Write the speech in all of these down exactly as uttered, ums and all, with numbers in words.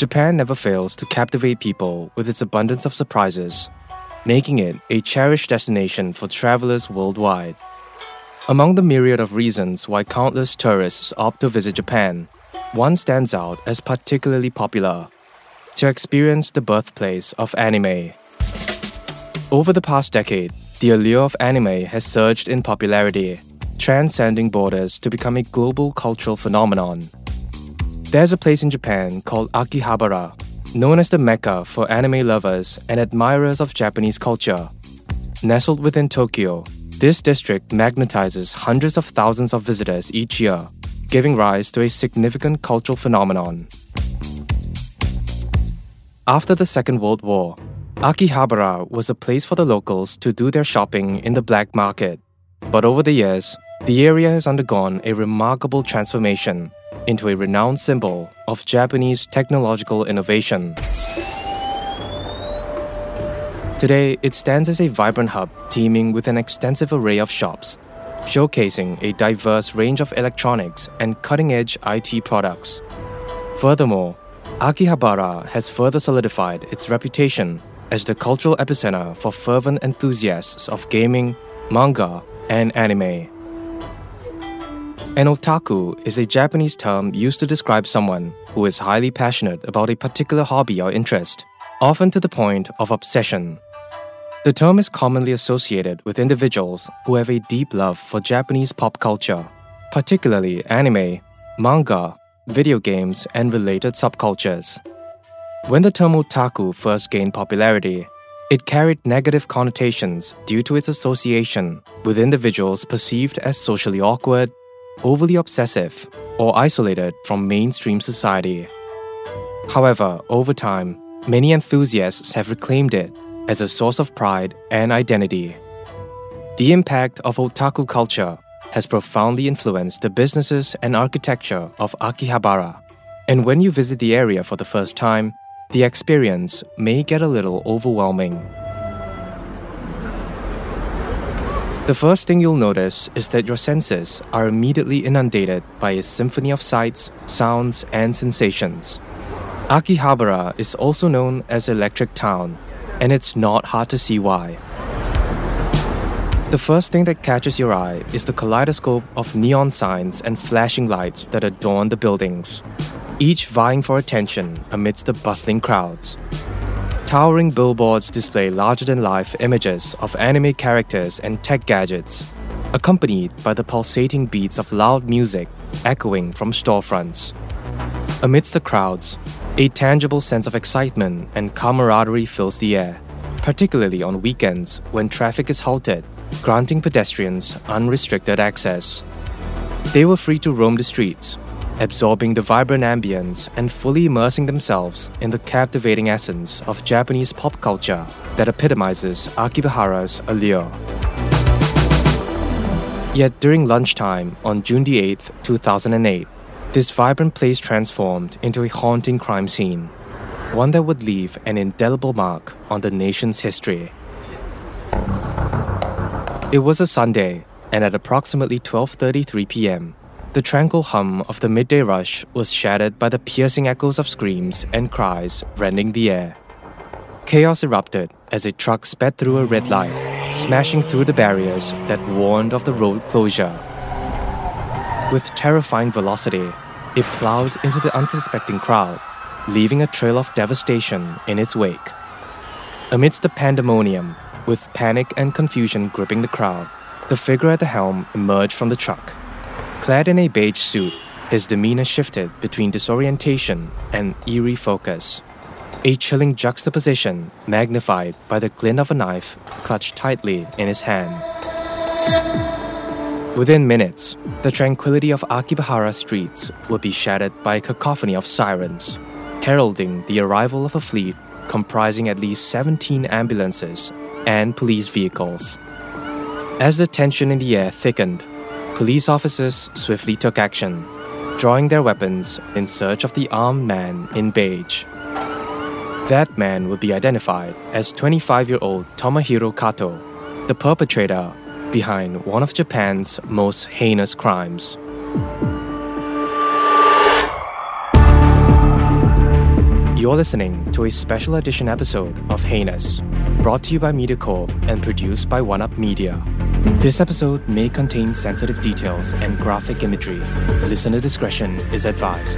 Japan never fails to captivate people with its abundance of surprises, making it a cherished destination for travelers worldwide. Among the myriad of reasons why countless tourists opt to visit Japan, one stands out as particularly popular: to experience the birthplace of anime. Over the past decade, the allure of anime has surged in popularity, transcending borders to become a global cultural phenomenon. There's a place in Japan called Akihabara, known as the Mecca for anime lovers and admirers of Japanese culture. Nestled within Tokyo, this district magnetizes hundreds of thousands of visitors each year, giving rise to a significant cultural phenomenon. After the Second World War, Akihabara was a place for the locals to do their shopping in the black market. But over the years, the area has undergone a remarkable transformation into a renowned symbol of Japanese technological innovation. Today, it stands as a vibrant hub teeming with an extensive array of shops, showcasing a diverse range of electronics and cutting-edge I T products. Furthermore, Akihabara has further solidified its reputation as the cultural epicenter for fervent enthusiasts of gaming, manga, and anime. An otaku is a Japanese term used to describe someone who is highly passionate about a particular hobby or interest, often to the point of obsession. The term is commonly associated with individuals who have a deep love for Japanese pop culture, particularly anime, manga, video games, and related subcultures. When the term otaku first gained popularity, it carried negative connotations due to its association with individuals perceived as socially awkward, overly obsessive, or isolated from mainstream society. However, over time, many enthusiasts have reclaimed it as a source of pride and identity. The impact of otaku culture has profoundly influenced the businesses and architecture of Akihabara, and when you visit the area for the first time, the experience may get a little overwhelming. The first thing you'll notice is that your senses are immediately inundated by a symphony of sights, sounds, and sensations. Akihabara is also known as Electric Town, and it's not hard to see why. The first thing that catches your eye is the kaleidoscope of neon signs and flashing lights that adorn the buildings, each vying for attention amidst the bustling crowds. Towering billboards display larger-than-life images of anime characters and tech gadgets, accompanied by the pulsating beats of loud music echoing from storefronts. Amidst the crowds, a tangible sense of excitement and camaraderie fills the air, particularly on weekends when traffic is halted, granting pedestrians unrestricted access. They were free to roam the streets, absorbing the vibrant ambience and fully immersing themselves in the captivating essence of Japanese pop culture that epitomizes Akihabara's allure. Yet during lunchtime on June eighth, two thousand eight, this vibrant place transformed into a haunting crime scene, one that would leave an indelible mark on the nation's history. It was a Sunday, and at approximately twelve thirty-three p.m., the tranquil hum of the midday rush was shattered by the piercing echoes of screams and cries rending the air. Chaos erupted as a truck sped through a red light, smashing through the barriers that warned of the road closure. With terrifying velocity, it plowed into the unsuspecting crowd, leaving a trail of devastation in its wake. Amidst the pandemonium, with panic and confusion gripping the crowd, the figure at the helm emerged from the truck. Clad in a beige suit, his demeanor shifted between disorientation and eerie focus, a chilling juxtaposition magnified by the glint of a knife clutched tightly in his hand. Within minutes, the tranquility of Akihabara streets would be shattered by a cacophony of sirens, heralding the arrival of a fleet comprising at least seventeen ambulances and police vehicles. As the tension in the air thickened, police officers swiftly took action, drawing their weapons in search of the armed man in beige. That man would be identified as twenty-five-year-old Tomohiro Kato, the perpetrator behind one of Japan's most heinous crimes. You're listening to a special edition episode of Heinous, brought to you by MediaCorp and produced by OneUp Media. This episode may contain sensitive details and graphic imagery. Listener discretion is advised.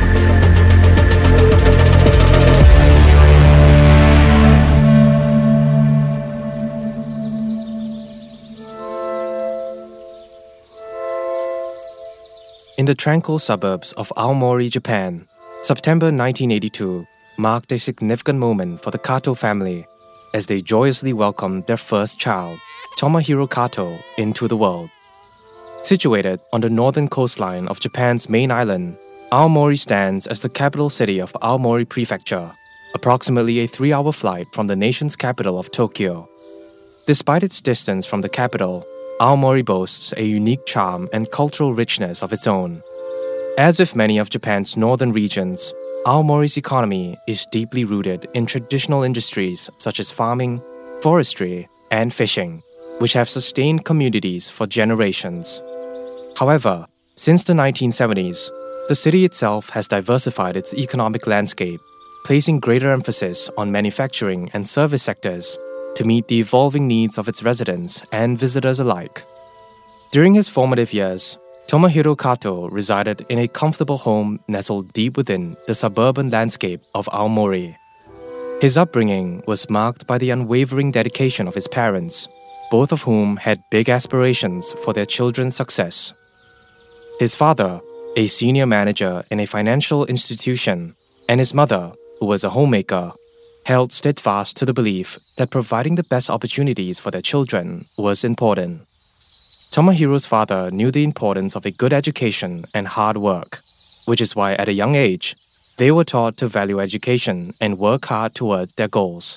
In the tranquil suburbs of Aomori, Japan, September nineteen eighty-two marked a significant moment for the Kato family as they joyously welcomed their first child, Tomohiro Kato, into the world. Situated on the northern coastline of Japan's main island, Aomori stands as the capital city of Aomori Prefecture, approximately a three-hour flight from the nation's capital of Tokyo. Despite its distance from the capital, Aomori boasts a unique charm and cultural richness of its own. As with many of Japan's northern regions, Aomori's economy is deeply rooted in traditional industries such as farming, forestry, and fishing, which have sustained communities for generations. However, since the nineteen seventies, the city itself has diversified its economic landscape, placing greater emphasis on manufacturing and service sectors to meet the evolving needs of its residents and visitors alike. During his formative years, Tomohiro Kato resided in a comfortable home nestled deep within the suburban landscape of Aomori. His upbringing was marked by the unwavering dedication of his parents, both of whom had big aspirations for their children's success. His father, a senior manager in a financial institution, and his mother, who was a homemaker, held steadfast to the belief that providing the best opportunities for their children was important. Tomohiro's father knew the importance of a good education and hard work, which is why at a young age, they were taught to value education and work hard towards their goals.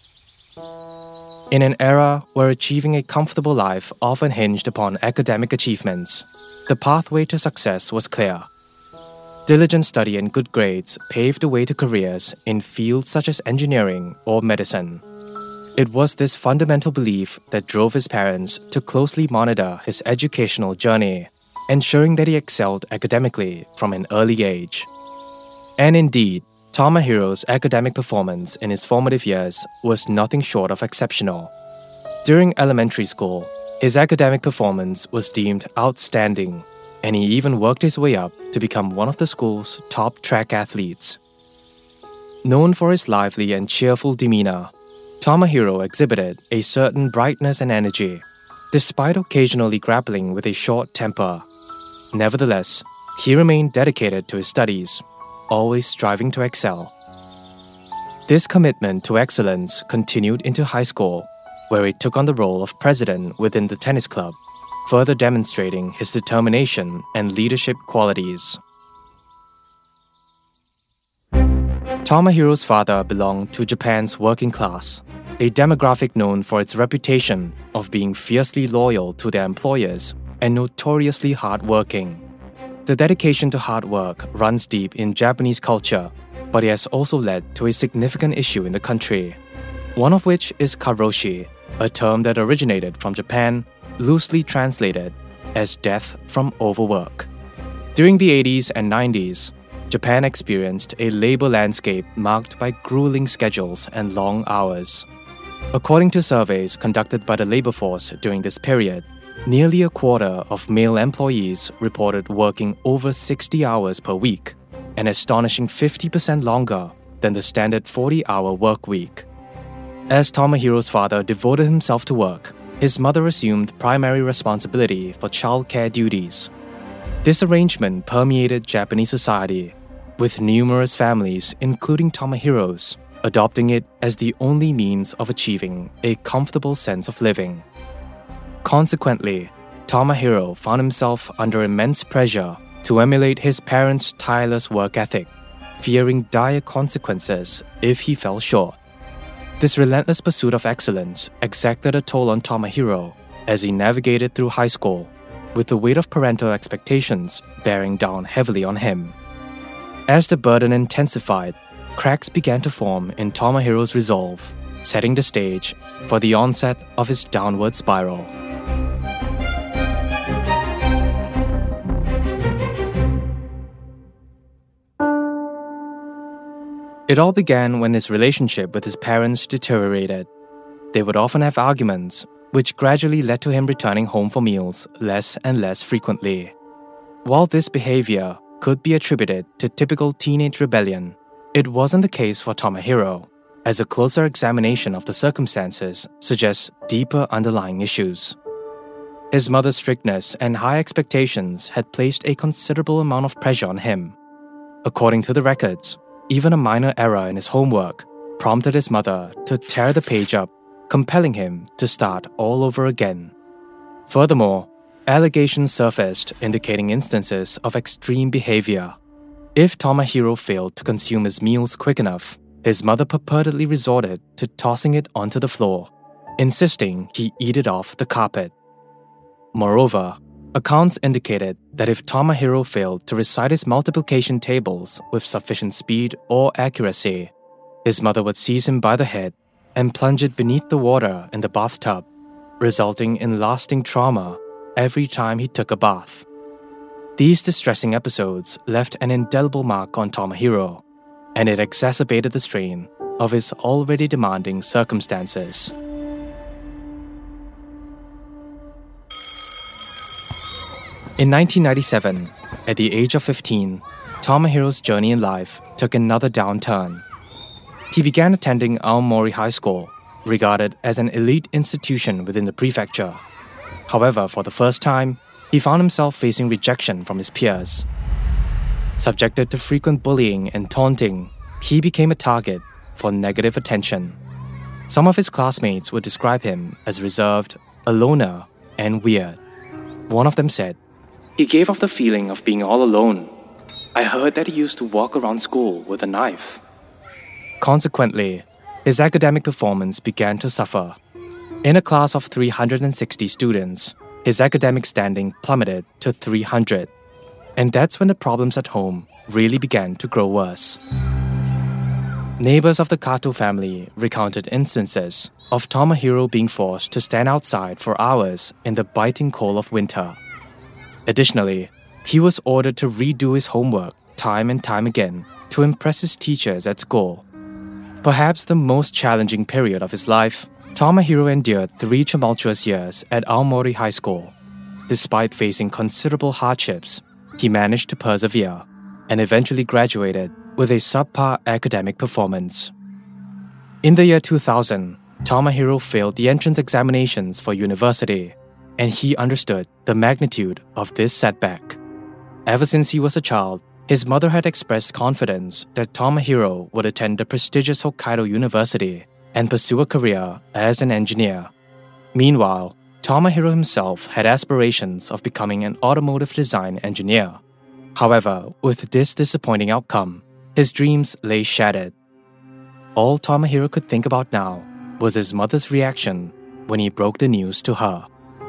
In an era where achieving a comfortable life often hinged upon academic achievements, the pathway to success was clear. Diligent study and good grades paved the way to careers in fields such as engineering or medicine. It was this fundamental belief that drove his parents to closely monitor his educational journey, ensuring that he excelled academically from an early age. And indeed, Tomohiro's academic performance in his formative years was nothing short of exceptional. During elementary school, his academic performance was deemed outstanding, and he even worked his way up to become one of the school's top track athletes. Known for his lively and cheerful demeanor, Tomohiro exhibited a certain brightness and energy, despite occasionally grappling with a short temper. Nevertheless, he remained dedicated to his studies, always striving to excel. This commitment to excellence continued into high school, where he took on the role of president within the tennis club, further demonstrating his determination and leadership qualities. Tomohiro's father belonged to Japan's working class, a demographic known for its reputation of being fiercely loyal to their employers and notoriously hardworking. The dedication to hard work runs deep in Japanese culture, but it has also led to a significant issue in the country, one of which is karoshi, a term that originated from Japan, loosely translated as death from overwork. During the eighties and nineties, Japan experienced a labor landscape marked by grueling schedules and long hours. According to surveys conducted by the labor force during this period, nearly a quarter of male employees reported working over sixty hours per week, an astonishing fifty percent longer than the standard forty-hour work week. As Tomohiro's father devoted himself to work, his mother assumed primary responsibility for childcare duties. This arrangement permeated Japanese society, with numerous families, including Tomohiro's, adopting it as the only means of achieving a comfortable sense of living. Consequently, Tomohiro found himself under immense pressure to emulate his parents' tireless work ethic, fearing dire consequences if he fell short. This relentless pursuit of excellence exacted a toll on Tomohiro as he navigated through high school, with the weight of parental expectations bearing down heavily on him. As the burden intensified, cracks began to form in Tomohiro's resolve, setting the stage for the onset of his downward spiral. It all began when his relationship with his parents deteriorated. They would often have arguments, which gradually led to him returning home for meals less and less frequently. While this behavior could be attributed to typical teenage rebellion, it wasn't the case for Tomohiro, as a closer examination of the circumstances suggests deeper underlying issues. His mother's strictness and high expectations had placed a considerable amount of pressure on him. According to the records, even a minor error in his homework prompted his mother to tear the page up, compelling him to start all over again. Furthermore, allegations surfaced indicating instances of extreme behavior. If Tomohiro failed to consume his meals quick enough, his mother purportedly resorted to tossing it onto the floor, insisting he eat it off the carpet. Moreover, accounts indicated that if Tomohiro failed to recite his multiplication tables with sufficient speed or accuracy, his mother would seize him by the head and plunge it beneath the water in the bathtub, resulting in lasting trauma every time he took a bath. These distressing episodes left an indelible mark on Tomohiro, and it exacerbated the strain of his already demanding circumstances. In nineteen ninety-seven, at the age of fifteen, Tomohiro's journey in life took another downturn. He began attending Aomori High School, regarded as an elite institution within the prefecture. However, for the first time, he found himself facing rejection from his peers. Subjected to frequent bullying and taunting, he became a target for negative attention. Some of his classmates would describe him as reserved, a loner, and weird. One of them said, "He gave off the feeling of being all alone. I heard that he used to walk around school with a knife." Consequently, his academic performance began to suffer. In a class of three hundred sixty students, his academic standing plummeted to three hundred. And that's when the problems at home really began to grow worse. Neighbors of the Kato family recounted instances of Tomohiro being forced to stand outside for hours in the biting cold of winter. Additionally, he was ordered to redo his homework time and time again to impress his teachers at school. Perhaps the most challenging period of his life, Tomohiro endured three tumultuous years at Aomori High School. Despite facing considerable hardships, he managed to persevere and eventually graduated with a subpar academic performance. In the year two thousand, Tomohiro failed the entrance examinations for university, and he understood the magnitude of this setback. Ever since he was a child, his mother had expressed confidence that Tomohiro would attend the prestigious Hokkaido University and pursue a career as an engineer. Meanwhile, Tomohiro himself had aspirations of becoming an automotive design engineer. However, with this disappointing outcome, his dreams lay shattered. All Tomohiro could think about now was his mother's reaction when he broke the news to her.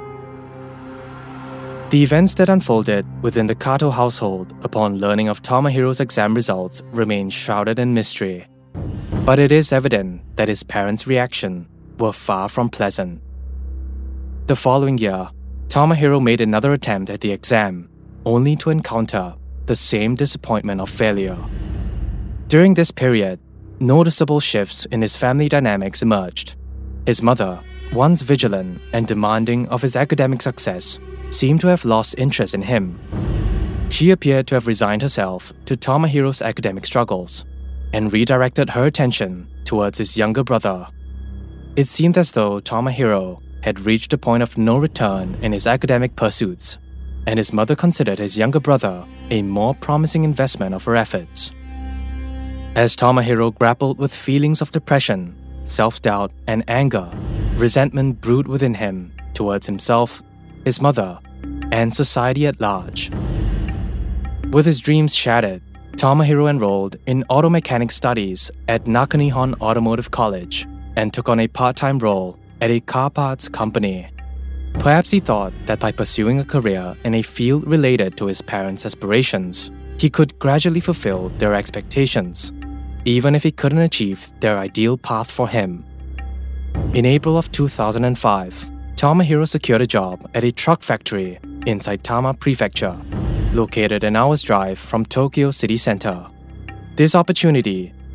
The events that unfolded within the Kato household upon learning of Tomohiro's exam results remain shrouded in mystery. But it is evident that his parents' reaction were far from pleasant. The following year, Tomohiro made another attempt at the exam, only to encounter the same disappointment of failure. During this period, noticeable shifts in his family dynamics emerged. His mother, once vigilant and demanding of his academic success, seemed to have lost interest in him. She appeared to have resigned herself to Tomohiro's academic struggles and redirected her attention towards his younger brother. It seemed as though Tomohiro had reached a point of no return in his academic pursuits, and his mother considered his younger brother a more promising investment of her efforts. As Tomohiro grappled with feelings of depression, self-doubt, and anger, resentment brewed within him towards himself, his mother, and society at large. With his dreams shattered, Tomohiro enrolled in auto mechanic studies at Nakanihon Automotive College and took on a part-time role at a car parts company. Perhaps he thought that by pursuing a career in a field related to his parents' aspirations, he could gradually fulfill their expectations, even if he couldn't achieve their ideal path for him. In April of two thousand five, Tomohiro secured a job at a truck factory in Saitama Prefecture, located an hour's drive from Tokyo city center. This opportunity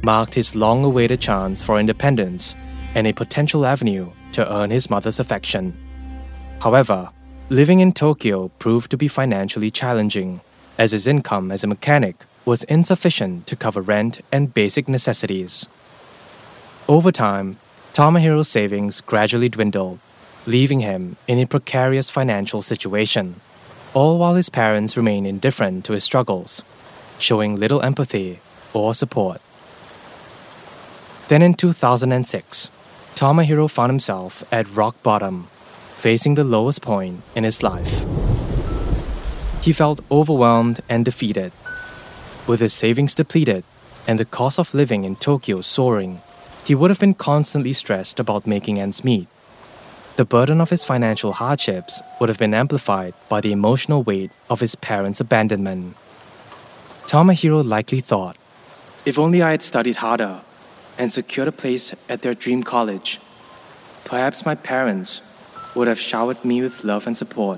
marked his long-awaited chance for independence and a potential avenue to earn his mother's affection. However, living in Tokyo proved to be financially challenging, as his income as a mechanic was insufficient to cover rent and basic necessities. Over time, Tomohiro's savings gradually dwindled, leaving him in a precarious financial situation, all while his parents remained indifferent to his struggles, showing little empathy or support. Then in two thousand six, Tomohiro found himself at rock bottom, facing the lowest point in his life. He felt overwhelmed and defeated. With his savings depleted and the cost of living in Tokyo soaring, he would have been constantly stressed about making ends meet. The burden of his financial hardships would have been amplified by the emotional weight of his parents' abandonment. Tomohiro likely thought, if only I had studied harder and secured a place at their dream college, perhaps my parents would have showered me with love and support.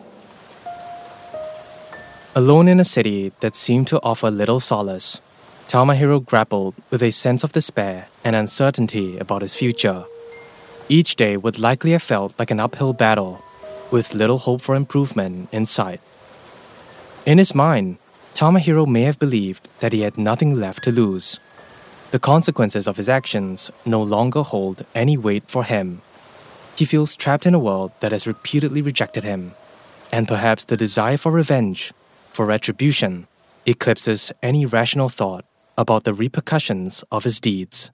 Alone in a city that seemed to offer little solace, Tomohiro grappled with a sense of despair and uncertainty about his future. Each day would likely have felt like an uphill battle, with little hope for improvement in sight. In his mind, Tomohiro may have believed that he had nothing left to lose. The consequences of his actions no longer hold any weight for him. He feels trapped in a world that has repeatedly rejected him, and perhaps the desire for revenge, for retribution, eclipses any rational thought about the repercussions of his deeds.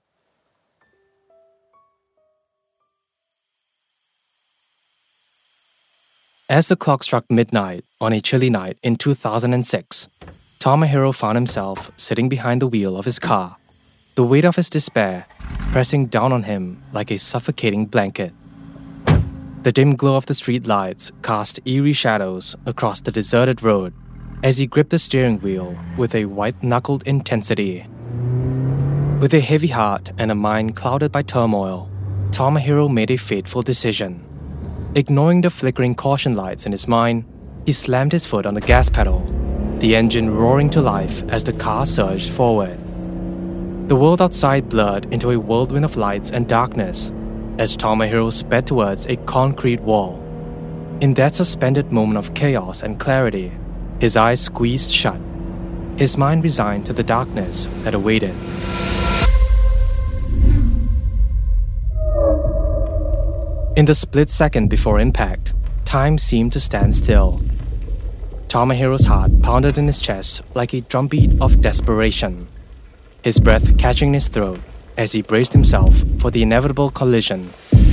As the clock struck midnight on a chilly night in two thousand six, Tomohiro found himself sitting behind the wheel of his car, the weight of his despair pressing down on him like a suffocating blanket. The dim glow of the street lights cast eerie shadows across the deserted road as he gripped the steering wheel with a white-knuckled intensity. With a heavy heart and a mind clouded by turmoil, Tomohiro made a fateful decision. Ignoring the flickering caution lights in his mind, he slammed his foot on the gas pedal, the engine roaring to life as the car surged forward. The world outside blurred into a whirlwind of lights and darkness as Tomohiro sped towards a concrete wall. In that suspended moment of chaos and clarity, his eyes squeezed shut, his mind resigned to the darkness that awaited. In the split second before impact, time seemed to stand still. Tomohiro's heart pounded in his chest like a drumbeat of desperation, his breath catching in his throat as he braced himself for the inevitable collision.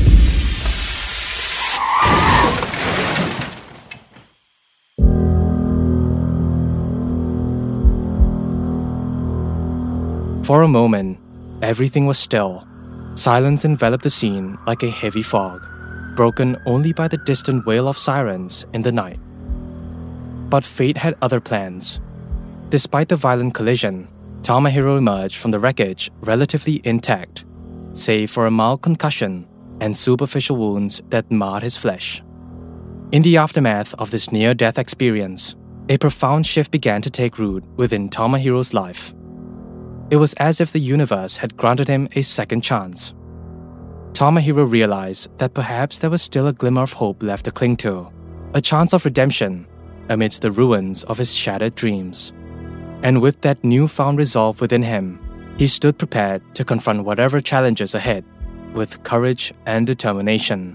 For a moment, everything was still. Silence enveloped the scene like a heavy fog, broken only by the distant wail of sirens in the night. But fate had other plans. Despite the violent collision, Tomohiro emerged from the wreckage relatively intact, save for a mild concussion and superficial wounds that marred his flesh. In the aftermath of this near-death experience, a profound shift began to take root within Tomohiro's life. It was as if the universe had granted him a second chance. Tomohiro realized that perhaps there was still a glimmer of hope left to cling to, a chance of redemption amidst the ruins of his shattered dreams. And with that newfound resolve within him, he stood prepared to confront whatever challenges ahead with courage and determination.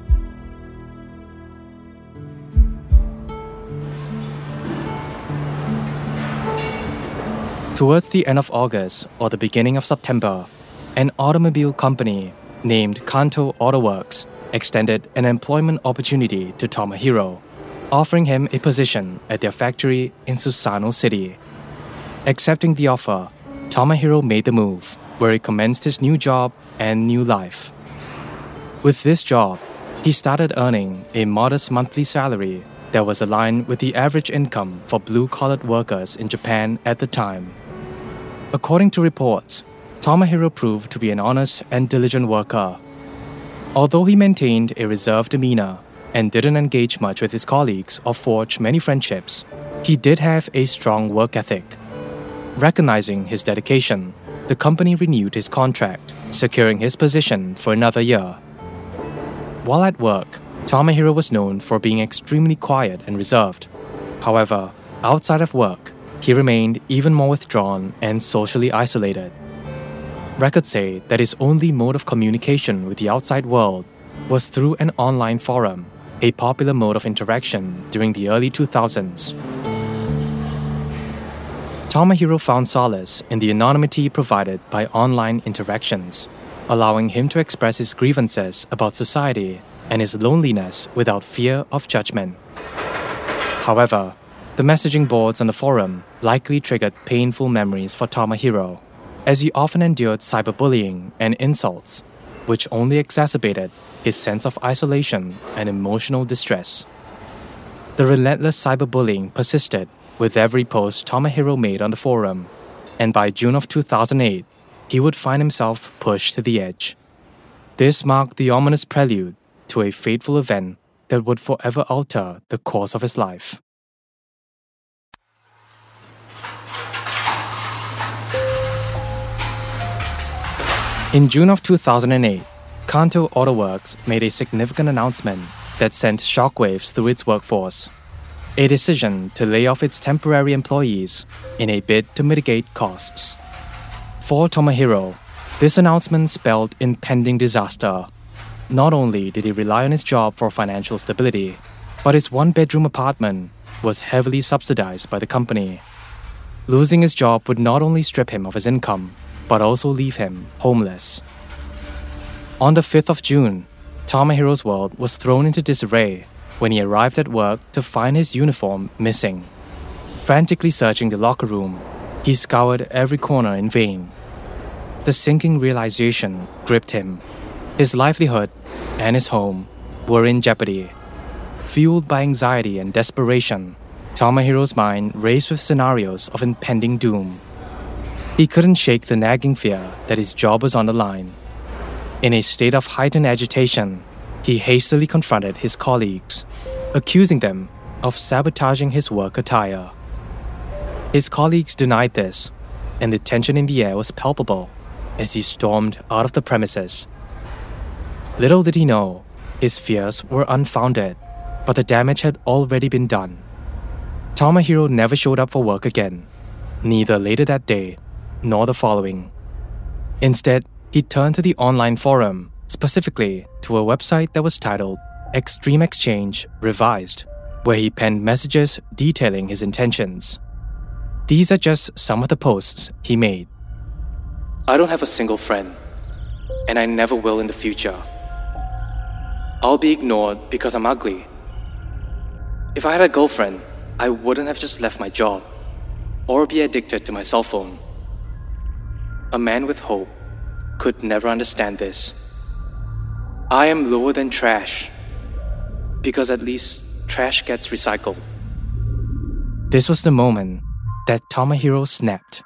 Towards the end of August or the beginning of September, an automobile company named Kanto Auto Works extended an employment opportunity to Tomohiro, offering him a position at their factory in Susano City. Accepting the offer, Tomohiro made the move, where he commenced his new job and new life. With this job, he started earning a modest monthly salary that was aligned with the average income for blue-collar workers in Japan at the time. According to reports, Tomohiro proved to be an honest and diligent worker. Although he maintained a reserved demeanor and didn't engage much with his colleagues or forge many friendships, he did have a strong work ethic. Recognizing his dedication, the company renewed his contract, securing his position for another year. While at work, Tomohiro was known for being extremely quiet and reserved. However, outside of work, he remained even more withdrawn and socially isolated. Records say that his only mode of communication with the outside world was through an online forum, a popular mode of interaction during the early two thousands. Tomohiro found solace in the anonymity provided by online interactions, allowing him to express his grievances about society and his loneliness without fear of judgment. However, the messaging boards on the forum likely triggered painful memories for Tomohiro, as he often endured cyberbullying and insults, which only exacerbated his sense of isolation and emotional distress. The relentless cyberbullying persisted with every post Tomohiro made on the forum, and by June of two thousand eight, he would find himself pushed to the edge. This marked the ominous prelude to a fateful event that would forever alter the course of his life. In June of two thousand eight, Kanto Auto Works made a significant announcement that sent shockwaves through its workforce. A decision to lay off its temporary employees in a bid to mitigate costs. For Tomohiro, this announcement spelled impending disaster. Not only did he rely on his job for financial stability, but his one-bedroom apartment was heavily subsidized by the company. Losing his job would not only strip him of his income, but also leave him homeless. On the fifth of June, Tomohiro's world was thrown into disarray when he arrived at work to find his uniform missing. Frantically searching the locker room, he scoured every corner in vain. The sinking realization gripped him. His livelihood and his home were in jeopardy. Fueled by anxiety and desperation, Tomohiro's mind raced with scenarios of impending doom. He couldn't shake the nagging fear that his job was on the line. In a state of heightened agitation, he hastily confronted his colleagues, accusing them of sabotaging his work attire. His colleagues denied this, and the tension in the air was palpable as he stormed out of the premises. Little did he know, his fears were unfounded, but the damage had already been done. Tomohiro never showed up for work again, neither later that day nor the following. Instead, he turned to the online forum, specifically to a website that was titled Extreme Exchange Revised, where he penned messages detailing his intentions. These are just some of the posts he made. I don't have a single friend, and I never will in the future. I'll be ignored because I'm ugly. If I had a girlfriend, I wouldn't have just left my job or be addicted to my cell phone. A man with hope could never understand this. I am lower than trash because at least trash gets recycled. This was the moment that Tomohiro snapped.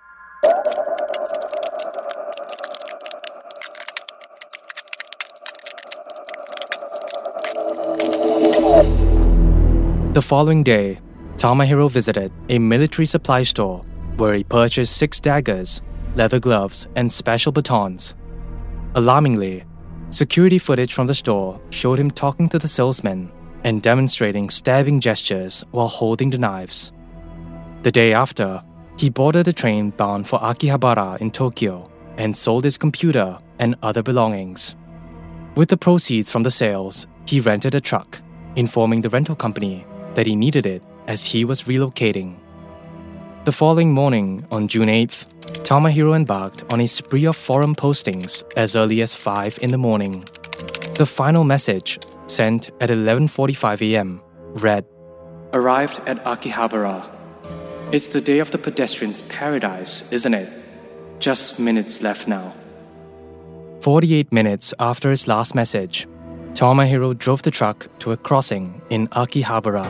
The following day, Tomohiro visited a military supply store where he purchased six daggers, leather gloves, and special batons. Alarmingly, security footage from the store showed him talking to the salesman and demonstrating stabbing gestures while holding the knives. The day after, he boarded a train bound for Akihabara in Tokyo and sold his computer and other belongings. With the proceeds from the sales, he rented a truck, informing the rental company that he needed it as he was relocating. The following morning, on June eighth, Tomohiro embarked on a spree of forum postings as early as five in the morning. The final message, sent at eleven forty-five a.m., read, Arrived at Akihabara. It's the day of the pedestrian's paradise, isn't it? Just minutes left now. forty-eight minutes after his last message, Tomohiro drove the truck to a crossing in Akihabara.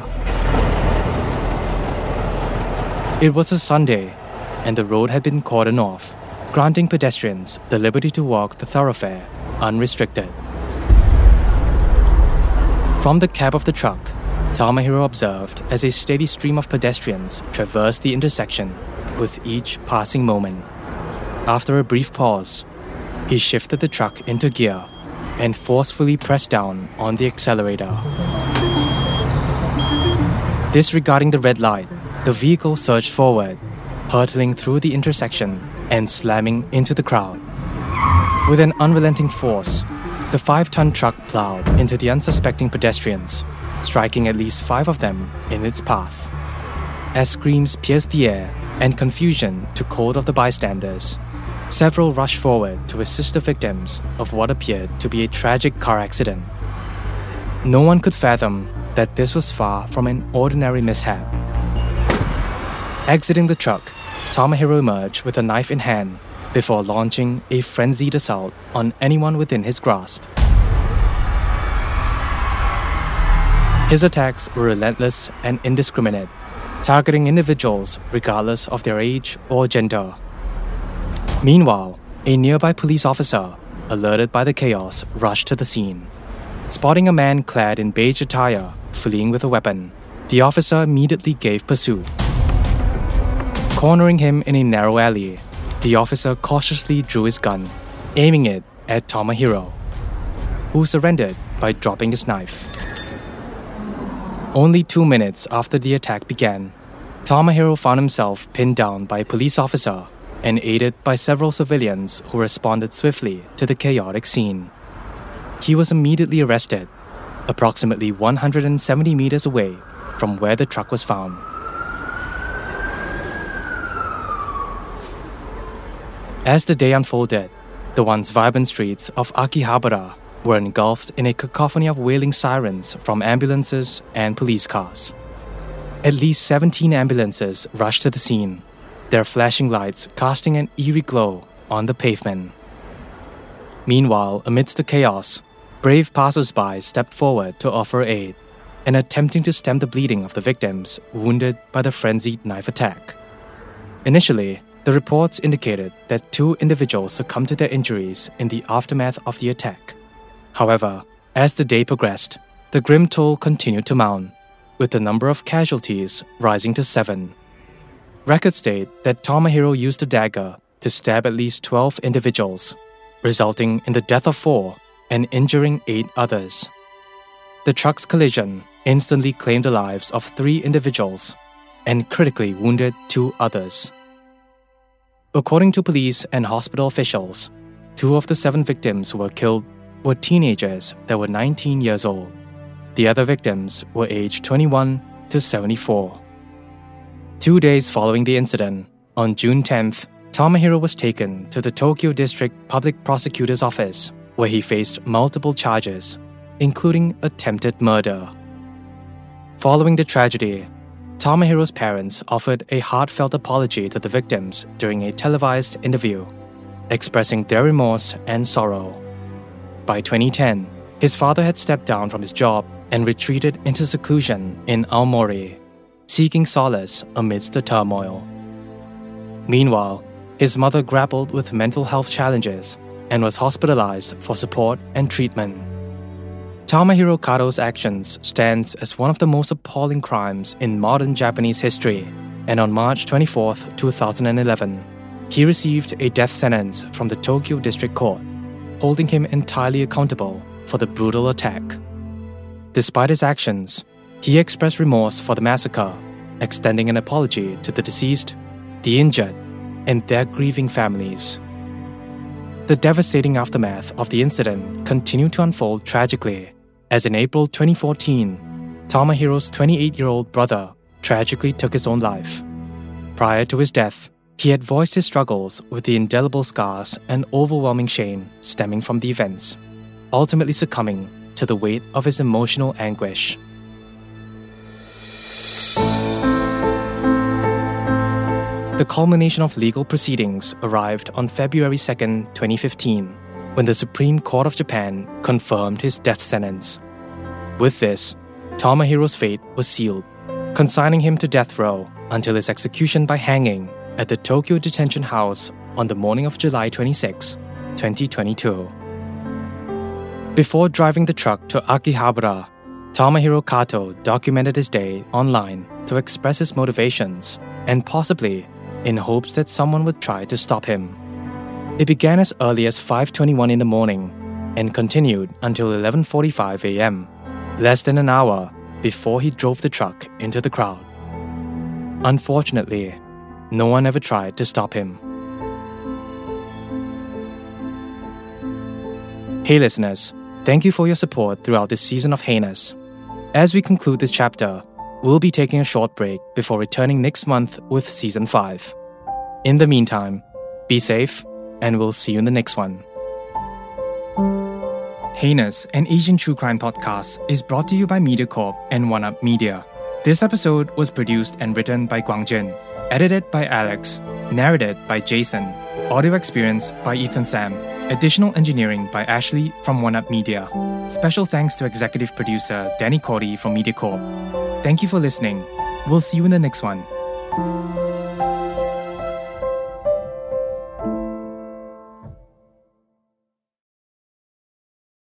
It was a Sunday, and the road had been cordoned off, granting pedestrians the liberty to walk the thoroughfare unrestricted. From the cab of the truck, Tomohiro observed as a steady stream of pedestrians traversed the intersection with each passing moment. After a brief pause, he shifted the truck into gear and forcefully pressed down on the accelerator. Disregarding the red light, the vehicle surged forward, hurtling through the intersection and slamming into the crowd. With an unrelenting force, the five-ton truck plowed into the unsuspecting pedestrians, striking at least five of them in its path. As screams pierced the air and confusion took hold of the bystanders, several rushed forward to assist the victims of what appeared to be a tragic car accident. No one could fathom that this was far from an ordinary mishap. Exiting the truck, Tomohiro emerged with a knife in hand before launching a frenzied assault on anyone within his grasp. His attacks were relentless and indiscriminate, targeting individuals regardless of their age or gender. Meanwhile, a nearby police officer, alerted by the chaos, rushed to the scene. Spotting a man clad in beige attire fleeing with a weapon, the officer immediately gave pursuit. Cornering him in a narrow alley, the officer cautiously drew his gun, aiming it at Tomohiro, who surrendered by dropping his knife. Only two minutes after the attack began, Tomohiro found himself pinned down by a police officer and aided by several civilians who responded swiftly to the chaotic scene. He was immediately arrested, approximately one hundred seventy meters away from where the truck was found. As the day unfolded, the once vibrant streets of Akihabara were engulfed in a cacophony of wailing sirens from ambulances and police cars. At least seventeen ambulances rushed to the scene, their flashing lights casting an eerie glow on the pavement. Meanwhile, amidst the chaos, brave passers-by stepped forward to offer aid and attempting to stem the bleeding of the victims wounded by the frenzied knife attack. Initially, the reports indicated that two individuals succumbed to their injuries in the aftermath of the attack. However, as the day progressed, the grim toll continued to mount, with the number of casualties rising to seven. Records state that Tomohiro used a dagger to stab at least twelve individuals, resulting in the death of four and injuring eight others. The truck's collision instantly claimed the lives of three individuals and critically wounded two others. According to police and hospital officials, two of the seven victims who were killed were teenagers that were nineteen years old. The other victims were aged twenty-one to seventy-four. Two days following the incident, on June tenth, Tomohiro was taken to the Tokyo District Public Prosecutor's Office, where he faced multiple charges, including attempted murder. Following the tragedy, Tomohiro's parents offered a heartfelt apology to the victims during a televised interview, expressing their remorse and sorrow. By twenty ten, his father had stepped down from his job and retreated into seclusion in Aomori, seeking solace amidst the turmoil. Meanwhile, his mother grappled with mental health challenges and was hospitalized for support and treatment. Tomohiro Kato's actions stands as one of the most appalling crimes in modern Japanese history, and on March twenty-fourth, two thousand eleven, he received a death sentence from the Tokyo District Court, holding him entirely accountable for the brutal attack. Despite his actions, he expressed remorse for the massacre, extending an apology to the deceased, the injured, and their grieving families. The devastating aftermath of the incident continued to unfold tragically, as in April twenty fourteen, Tomohiro's twenty-eight-year-old brother tragically took his own life. Prior to his death, he had voiced his struggles with the indelible scars and overwhelming shame stemming from the events, ultimately succumbing to the weight of his emotional anguish. The culmination of legal proceedings arrived on February second, twenty fifteen, when the Supreme Court of Japan confirmed his death sentence. With this, Tomohiro's fate was sealed, consigning him to death row until his execution by hanging at the Tokyo Detention House on the morning of July twenty-sixth, twenty twenty-two. Before driving the truck to Akihabara, Tomohiro Kato documented his day online to express his motivations and possibly in hopes that someone would try to stop him. It began as early as five twenty-one in the morning and continued until eleven forty-five a.m., less than an hour before he drove the truck into the crowd. Unfortunately, no one ever tried to stop him. Hey listeners, thank you for your support throughout this season of Heinous. As we conclude this chapter, we'll be taking a short break before returning next month with Season five. In the meantime, be safe, and we'll see you in the next one. Heinous, an Asian true crime podcast, is brought to you by MediaCorp and OneUp Media. This episode was produced and written by Guangjin, edited by Alex, narrated by Jason, audio experience by Ethan Sam, additional engineering by Ashley from OneUp Media. Special thanks to executive producer Danny Cordy from MediaCorp. Thank you for listening. We'll see you in the next one.